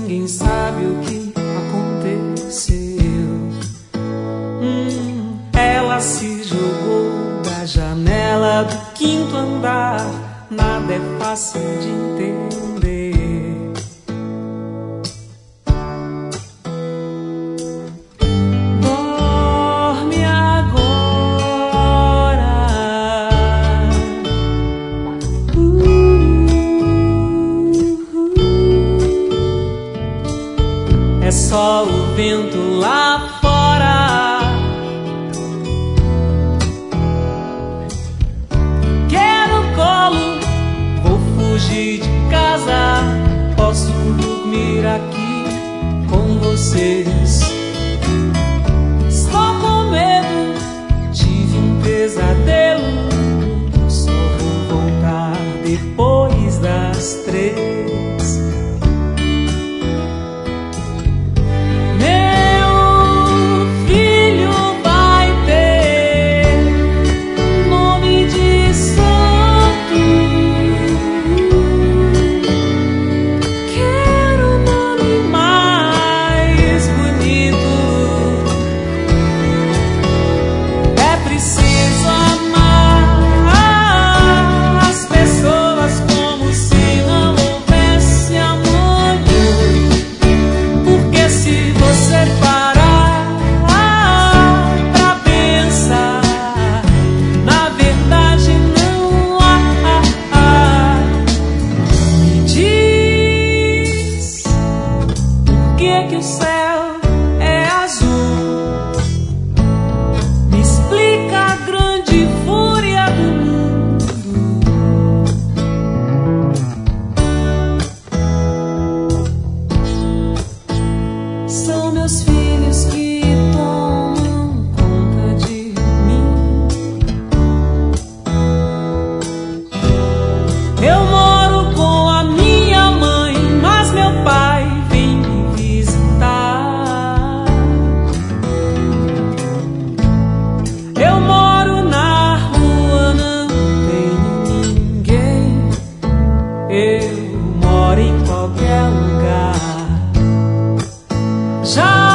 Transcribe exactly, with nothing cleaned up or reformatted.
ninguém sabe o que aconteceu. Hum, ela se jogou da janela do quinto andar. Nada é fácil de entender. Dorme agora. Uh, uh. É só o vento lá fora. Quero colo, vou fugir de casa. Posso dormir aqui com vocês. Estou com medo, tive um pesadelo. Só vou voltar depois das três. Meu filho vai ter nome de santo. Quero um nome mais bonito. É preciso amar as pessoas como se não houvesse amanhã. Porque se você parar pra pensar, na verdade não há. Me diz por que que o céu é azul. Me explica a grande fúria do mundo. São meus filhos que tomam conta de mim. Eu moro com a minha mãe, mas meu pai vem me visitar. Eu moro na rua, não tenho ninguém. Eu moro em qualquer lugar. Já